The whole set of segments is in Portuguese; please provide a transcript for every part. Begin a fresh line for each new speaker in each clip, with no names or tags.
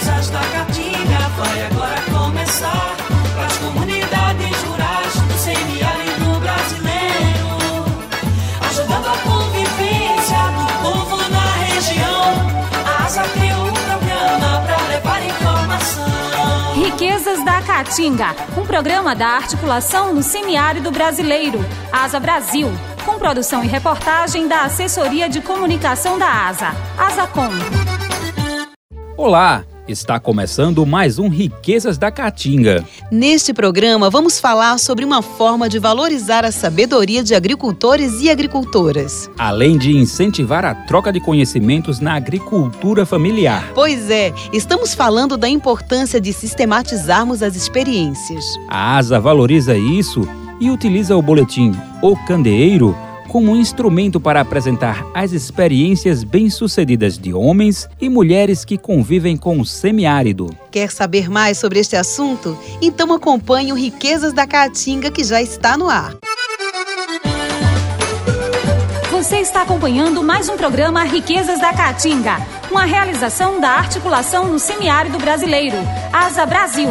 Riquezas da Caatinga vai agora começar para as comunidades rurais do semiárido brasileiro, ajudando a convivência do povo na região. A ASA criou um programa para levar informação.
Riquezas da Caatinga, um programa da articulação no semiárido brasileiro, ASA Brasil, com produção e reportagem da Assessoria de Comunicação da ASA, ASACOM.
Olá, está começando mais um Riquezas da Caatinga.
Neste programa vamos falar sobre uma forma de valorizar a sabedoria de agricultores e agricultoras.
Além de incentivar a troca de conhecimentos na agricultura familiar.
Pois é, estamos falando da importância de sistematizarmos as experiências.
A ASA valoriza isso e utiliza o boletim O Candeeiro como um instrumento para apresentar as experiências bem-sucedidas de homens e mulheres que convivem com o semiárido.
Quer saber mais sobre este assunto? Então acompanhe o Riquezas da Caatinga, que já está no ar.
Você está acompanhando mais um programa Riquezas da Caatinga, uma realização da articulação no semiárido brasileiro, ASA Brasil.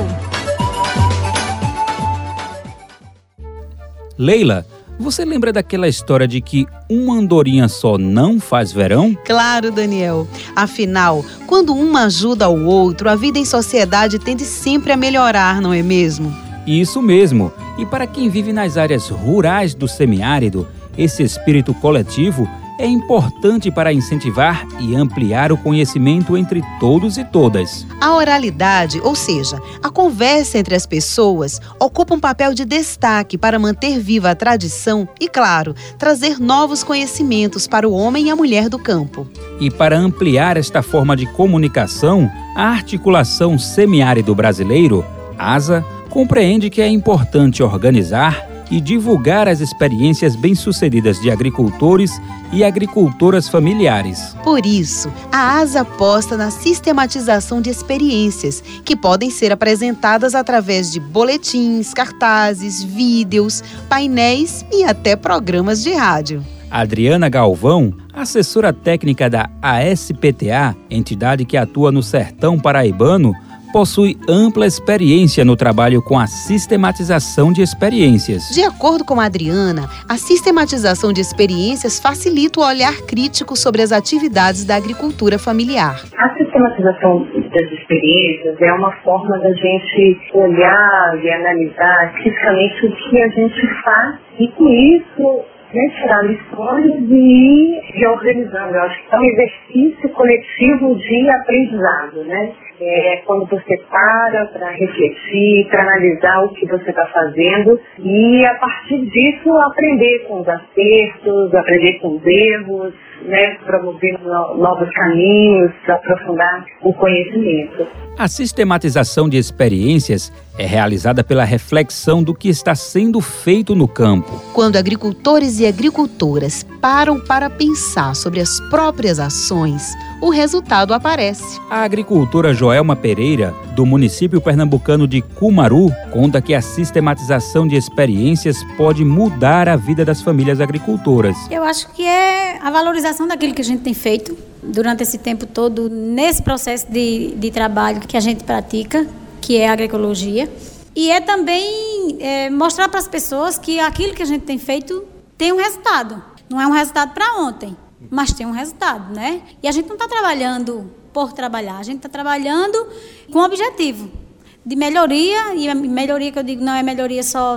Leila, você lembra daquela história de que uma andorinha só não faz verão?
Claro, Daniel. Afinal, quando um ajuda o outro, a vida em sociedade tende sempre a melhorar, não é mesmo?
Isso mesmo. E para quem vive nas áreas rurais do semiárido, esse espírito coletivo é importante para incentivar e ampliar o conhecimento entre todos e todas.
A oralidade, ou seja, a conversa entre as pessoas, ocupa um papel de destaque para manter viva a tradição e, claro, trazer novos conhecimentos para o homem e a mulher do campo.
E para ampliar esta forma de comunicação, a Articulação Semiárido Brasileiro, ASA, compreende que é importante organizar e divulgar as experiências bem-sucedidas de agricultores e agricultoras familiares.
Por isso, a ASA aposta na sistematização de experiências, que podem ser apresentadas através de boletins, cartazes, vídeos, painéis e até programas de rádio.
Adriana Galvão, assessora técnica da ASPTA, entidade que atua no sertão paraibano, possui ampla experiência no trabalho com a sistematização de experiências.
De acordo com a Adriana, a sistematização de experiências facilita o olhar crítico sobre as atividades da agricultura familiar.
A sistematização das experiências é uma forma da gente olhar e analisar criticamente o que a gente faz e com isso tirar lições e ir reorganizando. Eu acho que é um exercício coletivo de aprendizado, né? É quando você para refletir, para analisar o que você está fazendo e, a partir disso, aprender com os acertos, aprender com os erros, né? Promover novos caminhos, aprofundar o conhecimento.
A sistematização de experiências é realizada pela reflexão do que está sendo feito no campo.
Quando agricultores e agricultoras param para pensar sobre as próprias ações, o resultado aparece.
A agricultora Joelma Pereira, do município pernambucano de Cumaru, conta que a sistematização de experiências pode mudar a vida das famílias agricultoras.
Eu acho que é a valorização daquilo que a gente tem feito durante esse tempo todo, nesse processo de trabalho que a gente pratica, que é a agroecologia. E é também mostrar para as pessoas que aquilo que a gente tem feito tem um resultado. Não é um resultado para ontem, mas tem um resultado, né? E a gente não está trabalhando por trabalhar, a gente está trabalhando com o objetivo de melhoria, e a melhoria que eu digo não é melhoria só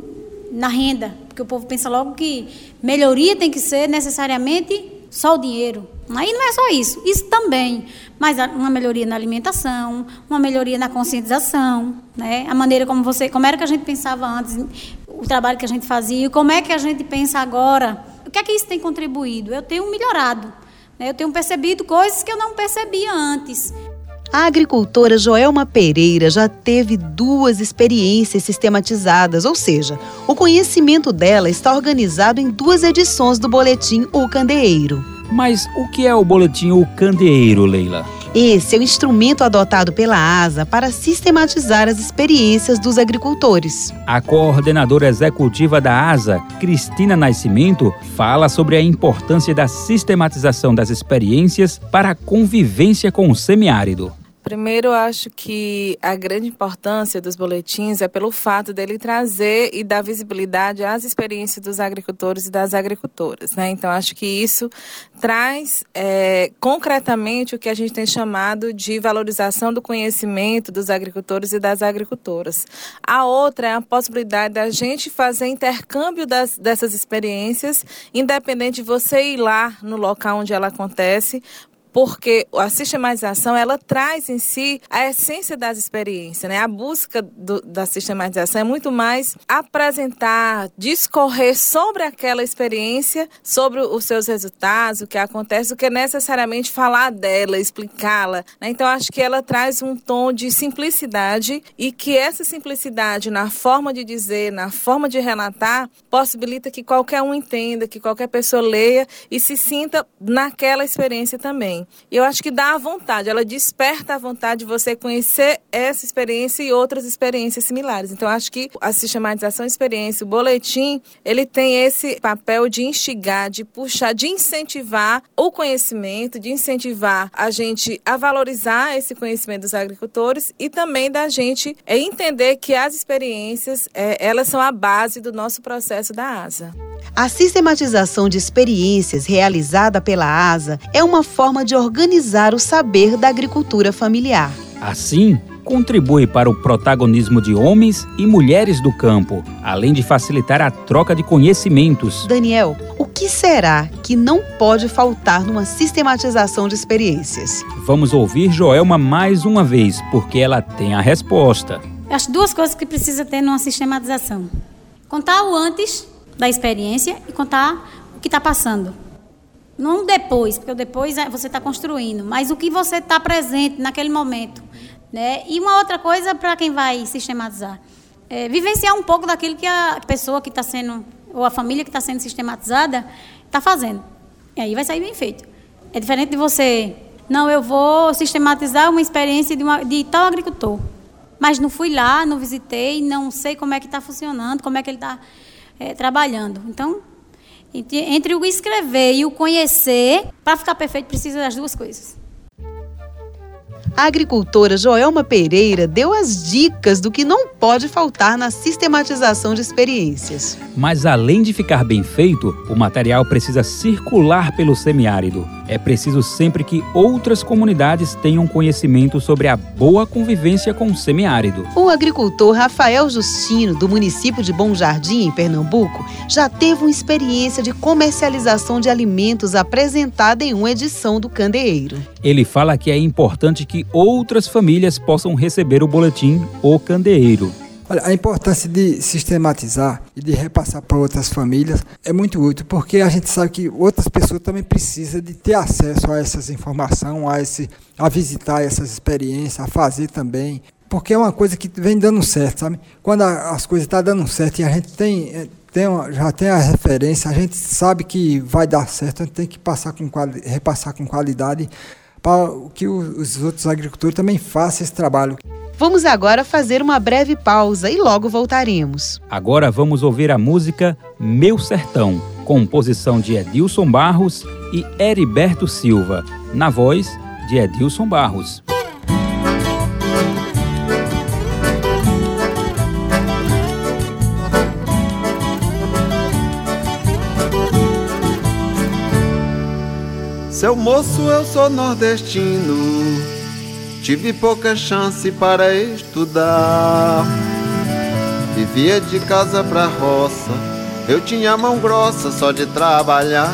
na renda, porque o povo pensa logo que melhoria tem que ser necessariamente só o dinheiro. Aí não é só isso, isso também, mas uma melhoria na alimentação, uma melhoria na conscientização, né? A maneira como era que a gente pensava antes, o trabalho que a gente fazia, e como é que a gente pensa agora. O que é que isso tem contribuído? Eu tenho melhorado, né? Eu tenho percebido coisas que eu não percebia antes.
A agricultora Joelma Pereira já teve 2 experiências sistematizadas, ou seja, o conhecimento dela está organizado em 2 edições do boletim O Candeeiro.
Mas o que é o boletim O Candeeiro, Leila?
Esse é o instrumento adotado pela ASA para sistematizar as experiências dos agricultores.
A coordenadora executiva da ASA, Cristina Nascimento, fala sobre a importância da sistematização das experiências para a convivência com o semiárido.
Primeiro, eu acho que a grande importância dos boletins é pelo fato dele trazer e dar visibilidade às experiências dos agricultores e das agricultoras, né? Então, acho que isso traz concretamente o que a gente tem chamado de valorização do conhecimento dos agricultores e das agricultoras. A outra é a possibilidade da gente fazer intercâmbio dessas experiências, independente de você ir lá no local onde ela acontece, porque a sistematização, ela traz em si a essência das experiências, né? A busca da sistematização é muito mais apresentar, discorrer sobre aquela experiência, sobre os seus resultados, o que acontece, do que necessariamente falar dela, explicá-la, né? Então, acho que ela traz um tom de simplicidade e que essa simplicidade na forma de dizer, na forma de relatar, possibilita que qualquer um entenda, que qualquer pessoa leia e se sinta naquela experiência também. E eu acho que dá a vontade, ela desperta a vontade de você conhecer essa experiência e outras experiências similares. Então, acho que a sistematização de experiência, o boletim, ele tem esse papel de instigar, de puxar, de incentivar o conhecimento, de incentivar a gente a valorizar esse conhecimento dos agricultores e também da gente entender que as experiências, elas são a base do nosso processo da ASA.
A sistematização de experiências realizada pela ASA é uma forma de organizar o saber da agricultura familiar.
Assim, contribui para o protagonismo de homens e mulheres do campo, além de facilitar a troca de conhecimentos.
Daniel, o que será que não pode faltar numa sistematização de experiências?
Vamos ouvir Joelma mais uma vez, porque ela tem a resposta.
Acho duas coisas que precisa ter numa sistematização. Contar o antes da experiência e contar o que está passando. Não depois, porque o depois você está construindo, mas o que você está presente naquele momento, né? E uma outra coisa para quem vai sistematizar, vivenciar um pouco daquilo que a pessoa que está sendo, ou a família que está sendo sistematizada, está fazendo. E aí vai sair bem feito. É diferente de você, não, eu vou sistematizar uma experiência de tal agricultor, mas não fui lá, não visitei, não sei como é que está funcionando, como é que ele está trabalhando. Então, entre o escrever e o conhecer, para ficar perfeito, precisa das duas coisas.
A agricultora Joelma Pereira deu as dicas do que não pode faltar na sistematização de experiências.
Mas além de ficar bem feito, o material precisa circular pelo semiárido. É preciso sempre que outras comunidades tenham conhecimento sobre a boa convivência com o semiárido.
O agricultor Rafael Justino, do município de Bom Jardim, em Pernambuco, já teve uma experiência de comercialização de alimentos apresentada em uma edição do Candeeiro.
Ele fala que é importante que outras famílias possam receber o boletim O Candeeiro.
Olha, a importância de sistematizar e de repassar para outras famílias é muito útil, porque a gente sabe que outras pessoas também precisam de ter acesso a essas informações, a visitar essas experiências, a fazer também, porque é uma coisa que vem dando certo, sabe? Quando as coisas estão dando certo e a gente já tem a referência, a gente sabe que vai dar certo, a gente tem que repassar com qualidade para que os outros agricultores também façam esse trabalho.
Vamos agora fazer uma breve pausa e logo voltaremos.
Agora vamos ouvir a música Meu Sertão, composição de Edilson Barros e Heriberto Silva, na voz de Edilson Barros.
Seu moço, eu sou nordestino, tive pouca chance para estudar. Vivia de casa pra roça, eu tinha mão grossa só de trabalhar.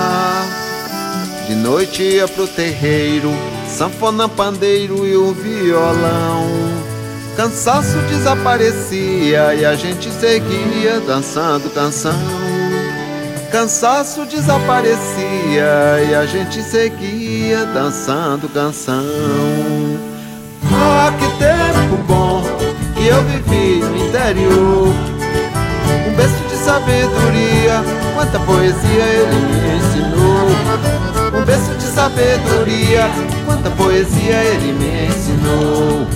De noite ia pro terreiro, sanfona, pandeiro e o violão. Cansaço desaparecia e a gente seguia dançando canção. Cansaço desaparecia e a gente seguia dançando canção. Ah, que tempo bom que eu vivi no interior. Um berço de sabedoria, quanta poesia ele me ensinou. Um berço de sabedoria, quanta poesia ele me ensinou.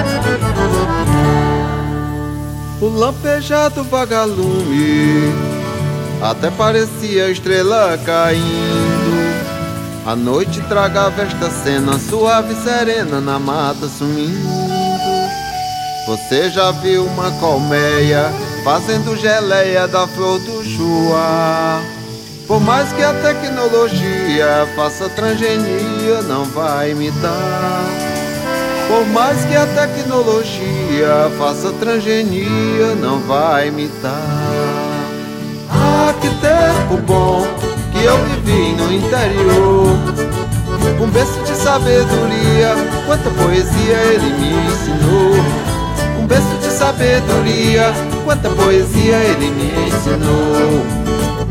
O lampejado vagalume até parecia estrela caindo. A noite tragava esta cena, suave e serena, na mata sumindo. Você já viu uma colmeia fazendo geleia da flor do chua? Por mais que a tecnologia faça transgenia, não vai imitar. Por mais que a tecnologia faça transgenia, não vai imitar. Ah, que tempo bom que eu vivi no interior, um berço de sabedoria, quanta poesia ele me ensinou. Um berço de sabedoria, quanta poesia ele me ensinou.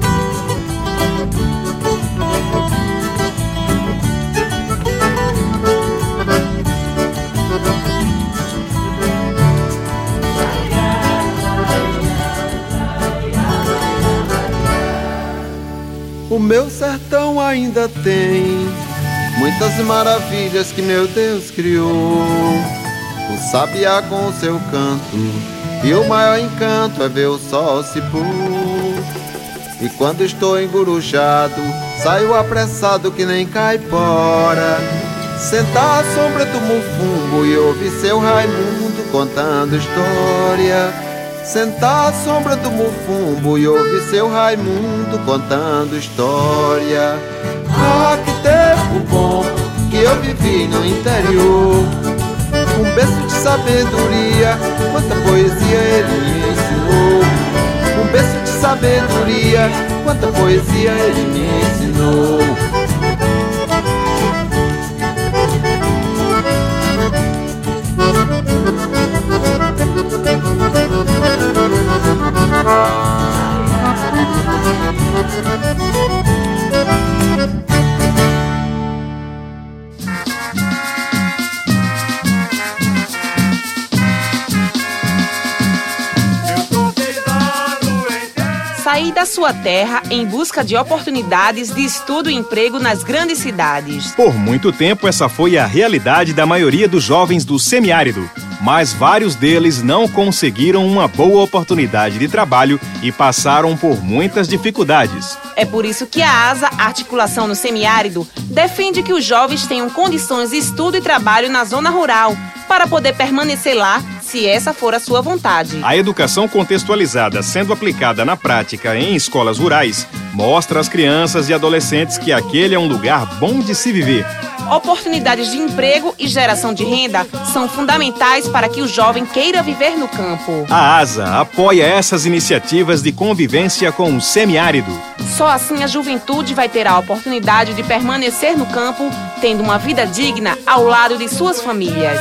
O meu sertão ainda tem muitas maravilhas que meu Deus criou. O sabiá com o seu canto, e o maior encanto é ver o sol se pôr. E quando estou engurujado, saio apressado que nem caipora, sentar à sombra do mufumbo e ouvir seu Raimundo contando história. Sentar à sombra do mufumbo e ouvir seu Raimundo contando história. Ah, que tempo bom que eu vivi no interior, um berço de sabedoria, quanta poesia ele me ensinou. Um berço de sabedoria, quanta poesia ele me ensinou.
Sair da sua terra em busca de oportunidades de estudo e emprego nas grandes cidades.
Por muito tempo, essa foi a realidade da maioria dos jovens do semiárido. Mas vários deles não conseguiram uma boa oportunidade de trabalho e passaram por muitas dificuldades.
É por isso que a ASA, Articulação no Semiárido, defende que os jovens tenham condições de estudo e trabalho na zona rural, para poder permanecer lá, se essa for a sua vontade.
A educação contextualizada sendo aplicada na prática em escolas rurais mostra às crianças e adolescentes que aquele é um lugar bom de se viver.
Oportunidades de emprego e geração de renda são fundamentais para que o jovem queira viver no campo.
A ASA apoia essas iniciativas de convivência com o semiárido.
Só assim a juventude vai ter a oportunidade de permanecer no campo, tendo uma vida digna ao lado de suas famílias.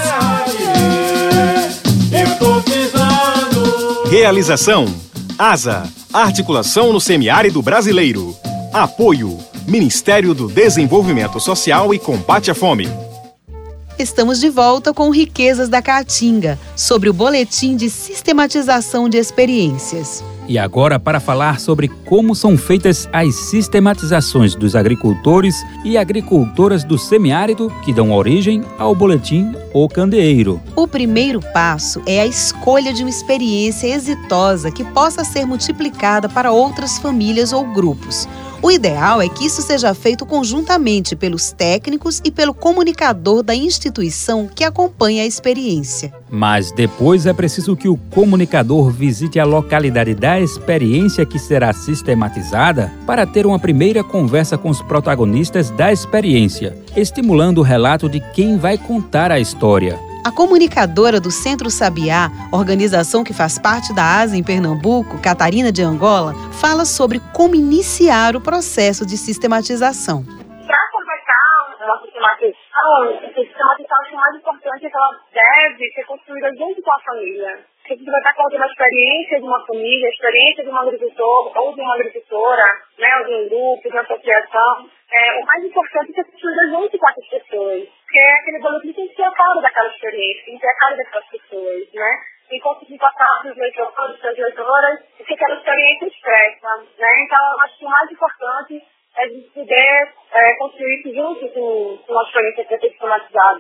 Realização: ASA, Articulação no Semiárido Brasileiro. Apoio: Ministério do Desenvolvimento Social e Combate à Fome.
Estamos de volta com Riquezas da Caatinga, sobre o Boletim de Sistematização de Experiências.
E agora, para falar sobre como são feitas as sistematizações dos agricultores e agricultoras do semiárido que dão origem ao Boletim O Candeeiro.
O primeiro passo é a escolha de uma experiência exitosa que possa ser multiplicada para outras famílias ou grupos. O ideal é que isso seja feito conjuntamente pelos técnicos e pelo comunicador da instituição que acompanha a experiência.
Mas depois é preciso que o comunicador visite a localidade da experiência que será sistematizada para ter uma primeira conversa com os protagonistas da experiência, estimulando o relato de quem vai contar a história.
A comunicadora do Centro Sabiá, organização que faz parte da ASA em Pernambuco, Catarina de Angola, fala sobre como iniciar o processo de sistematização.
Para começar uma sistematização, acho que o mais importante é que ela deve ser construída junto com a família. Se você vai estar contando a experiência de uma família, a experiência de um agricultor ou de uma agricultora, né, ou de um grupo, de uma associação, o mais importante é ser construída junto com essas pessoas. Porque aquele boletim tem que ser a cara daquela experiência, tem que ser a cara daquelas pessoas, né? E conseguir passar para os leitores, para as leitoras, o que aquela experiência expressa, né? Então, eu acho que o mais importante é a gente poder construir isso junto com uma experiência que é sistematizada.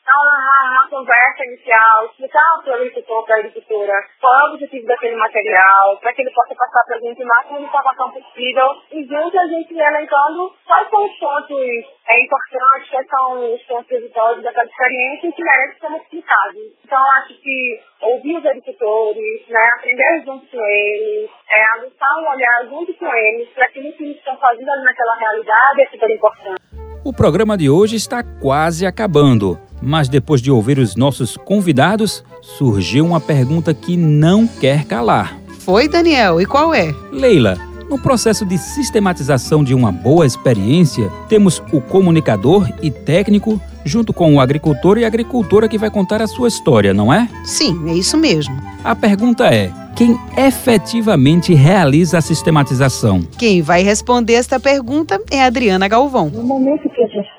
uma conversa inicial, explicar para o agricultor, para a agricultura, qual é o objetivo daquele material, para que ele possa passar para a gente o máximo de informação possível, e junto a gente elencando quais são os pontos importantes, quais são os pontos positivos daquela experiência que merecem ser explicados. Então, acho que ouvir os agricultores, aprender junto com eles, adotar um olhar junto com eles, para que eles estão fazendo naquela realidade é super importante.
O programa de hoje está quase acabando, mas depois de ouvir os nossos convidados, surgiu uma pergunta que não quer calar.
Foi, Daniel? E qual é?
Leila, no processo de sistematização de uma boa experiência, temos o comunicador e técnico junto com o agricultor e a agricultora que vai contar a sua história, não é?
Sim, é isso mesmo.
A pergunta é: quem efetivamente realiza a sistematização?
Quem vai responder esta pergunta é a Adriana Galvão.
No momento que a gente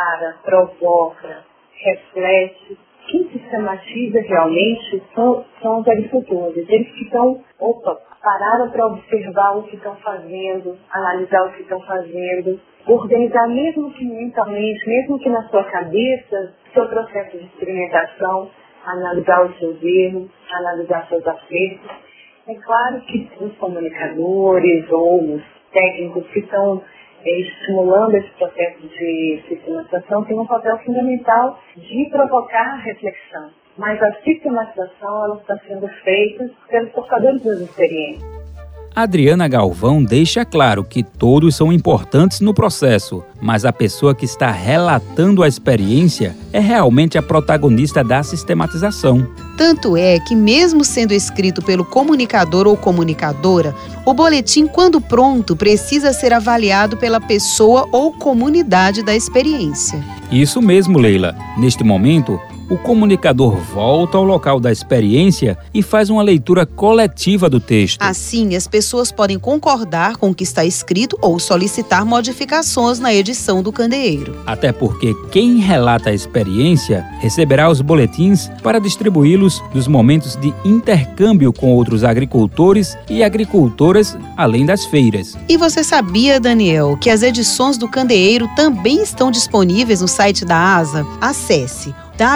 provoca, reflete, quem sistematiza realmente são os agricultores. Eles que estão, pararam para observar o que estão fazendo, analisar o que estão fazendo, organizar, mesmo que mentalmente, mesmo que na sua cabeça, seu processo de experimentação, analisar os seus erros, analisar seus acertos. É claro que os comunicadores ou os técnicos que estão estimulando esse processo de sistematização têm um papel fundamental de provocar reflexão. Mas a sistematização ela está sendo feita pelos portadores das experiências.
Adriana Galvão deixa claro que todos são importantes no processo, mas a pessoa que está relatando a experiência é realmente a protagonista da sistematização.
Tanto é que, mesmo sendo escrito pelo comunicador ou comunicadora, o boletim, quando pronto, precisa ser avaliado pela pessoa ou comunidade da experiência.
Isso mesmo, Leila. Neste momento, o comunicador volta ao local da experiência e faz uma leitura coletiva do texto.
Assim, as pessoas podem concordar com o que está escrito ou solicitar modificações na edição do candeeiro.
Até porque quem relata a experiência receberá os boletins para distribuí-los nos momentos de intercâmbio com outros agricultores e agricultoras, além das feiras.
E você sabia, Daniel, que as edições do candeeiro também estão disponíveis no site da ASA? Acesse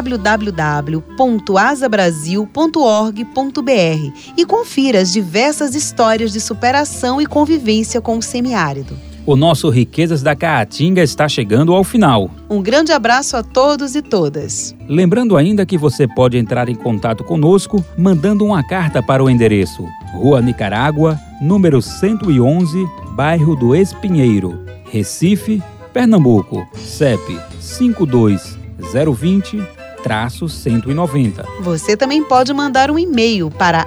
www.asabrasil.org.br e confira as diversas histórias de superação e convivência com o semiárido.
O nosso Riquezas da Caatinga está chegando ao final.
Um grande abraço a todos e todas.
Lembrando ainda que você pode entrar em contato conosco mandando uma carta para o endereço Rua Nicarágua, número 111, bairro do Espinheiro, Recife, Pernambuco, CEP 52020-190.
Você também pode mandar um e-mail para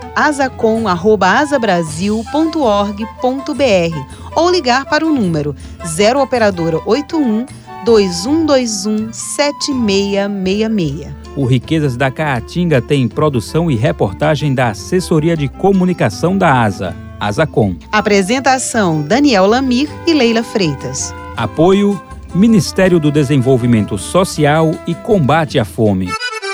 asacom@asabrasil.org.br ou ligar para o número 0 operadora 81 2121 7666.
O Riquezas da Caatinga tem produção e reportagem da Assessoria de Comunicação da ASA, ASACOM.
Apresentação: Daniel Lamir e Leila Freitas.
Apoio: Ministério do Desenvolvimento Social e Combate à Fome.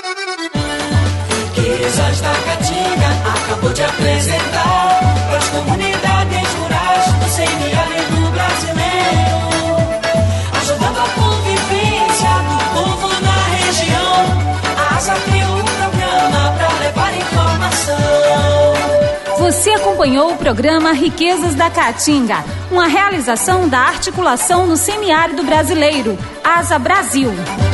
Riquezas da Caatinga acabou de apresentar para as comunidades rurais do semiárido brasileiro, ajudando a convivência do povo na região. A ASA criou um programa para levar informação.
Você acompanhou o programa Riquezas da Caatinga, uma realização da Articulação no Semiárido Brasileiro, ASA Brasil.